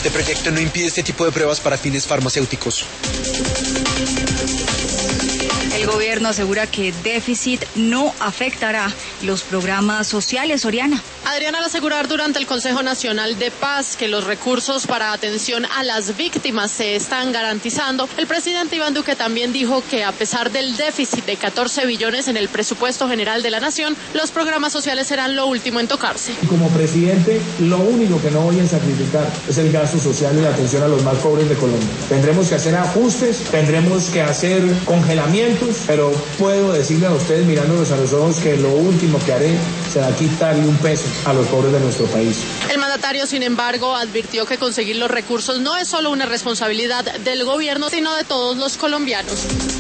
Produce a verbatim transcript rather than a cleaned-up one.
Este proyecto no impide este tipo de pruebas para fines farmacéuticos. El gobierno asegura que déficit no afectará los programas sociales. Oriana. Adriana, al asegurar durante el Consejo Nacional de Paz que los recursos para atención a las víctimas se están garantizando, el presidente Iván Duque también dijo que a pesar del déficit de catorce billones en el presupuesto general de la nación, los programas sociales serán lo último en tocarse. Como presidente, lo único que no voy a sacrificar es el gasto social y la atención a los más pobres de Colombia. Tendremos que hacer ajustes, tendremos que hacer congelamientos, pero puedo decirle a ustedes mirándolos a los ojos que lo último que haré será quitarle un peso a los pobres de nuestro país. El mandatario, sin embargo, advirtió que conseguir los recursos no es solo una responsabilidad del gobierno, sino de todos los colombianos.